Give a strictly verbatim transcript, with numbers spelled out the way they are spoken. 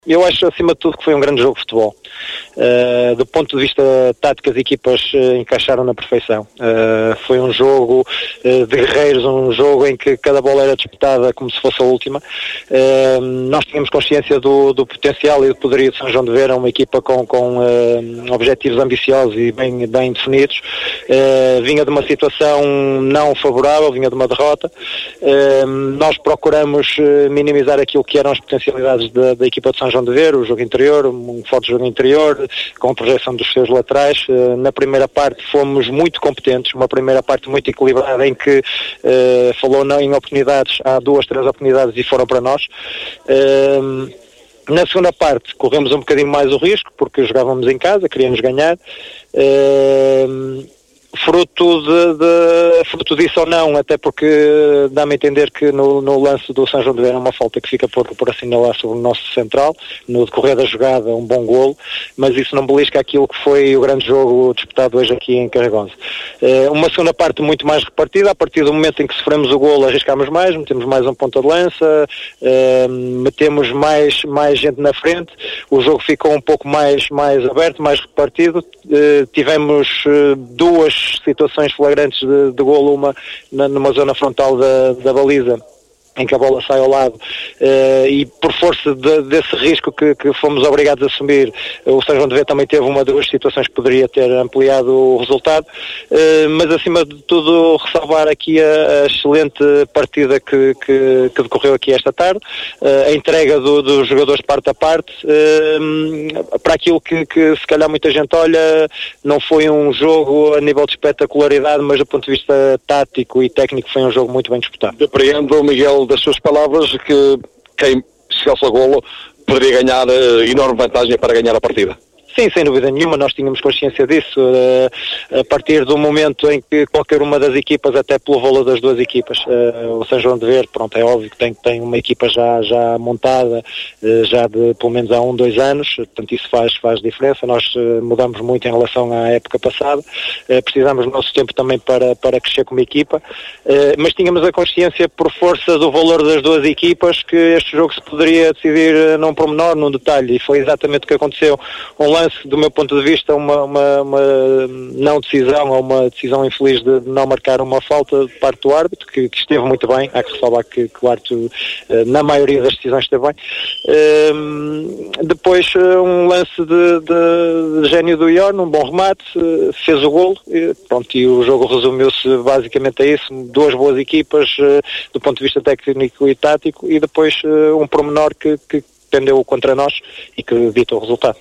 Eu acho, acima de tudo, que foi um grande jogo de futebol. Uh, do ponto de vista tático, as equipas uh, encaixaram na perfeição. Uh, foi um jogo uh, de guerreiros, um jogo em que cada bola era disputada como se fosse a última. Uh, nós tínhamos consciência do, do potencial e do poderio de São João de Vera, uma equipa com, com uh, objetivos ambiciosos e bem, bem definidos. Uh, vinha de uma situação não favorável, vinha de uma derrota. Uh, nós procuramos uh, minimizar aquilo que eram as potencialidades da, da equipa de São João de Vera, o jogo interior, um forte jogo interior, com a projeção dos seus laterais. Na primeira parte fomos muito competentes, uma primeira parte muito equilibrada, em que uh, falou não em oportunidades, há duas, três oportunidades e foram para nós. Uh, na segunda parte corremos um bocadinho mais o risco, porque jogávamos em casa, queríamos ganhar. Uh, Fruto, de, de, fruto disso ou não, até porque dá-me a entender que no, no lance do São João de Vera uma falta que fica por, por assinalar sobre o nosso central, no decorrer da jogada um bom golo, mas isso não belisca aquilo que foi o grande jogo disputado hoje aqui em Carregonza. Uh, uma segunda parte muito mais repartida, a partir do momento em que sofremos o golo arriscámos mais, metemos mais um ponta de lança, uh, metemos mais, mais gente na frente, o jogo ficou um pouco mais, mais aberto, mais repartido, uh, tivemos uh, duas situações flagrantes de, de golo, uma na, numa zona frontal da, da baliza, em que a bola sai ao lado, uh, e por força de, desse risco que, que fomos obrigados a assumir, o São João de Vera também teve uma das situações que poderia ter ampliado o resultado, uh, mas acima de tudo ressalvar aqui a, a excelente partida que, que, que decorreu aqui esta tarde, uh, a entrega do, dos jogadores parte a parte, uh, para aquilo que, que se calhar muita gente olha, não foi um jogo a nível de espetacularidade, mas do ponto de vista tático e técnico foi um jogo muito bem disputado. Depreendo, Miguel, das suas palavras, que quem chegasse ao golo poderia ganhar uh, enorme vantagem para ganhar a partida. Sim, sem dúvida nenhuma, nós tínhamos consciência disso, uh, a partir do momento em que qualquer uma das equipas, até pelo valor das duas equipas, uh, o São João de Vera, pronto, é óbvio que tem, tem uma equipa já, já montada, uh, já de pelo menos há um, dois anos, portanto isso faz, faz diferença, nós uh, mudamos muito em relação à época passada, uh, precisamos do nosso tempo também para, para crescer como equipa, uh, mas tínhamos a consciência, por força do valor das duas equipas, que este jogo se poderia decidir uh, num pormenor, num detalhe, e foi exatamente o que aconteceu. Um lance, do meu ponto de vista, uma, uma, uma não decisão, ou uma decisão infeliz de não marcar uma falta de parte do árbitro, que, que esteve muito bem, há que ressalvar que, que o árbitro, na maioria das decisões, esteve bem. Um, depois, um lance de, de, de gênio do Iorn, um bom remate, fez o golo, e, pronto, e o jogo resumiu-se basicamente a isso, duas boas equipas, do ponto de vista técnico e tático, e depois um pormenor que, que pendeu contra nós e que ditou o resultado.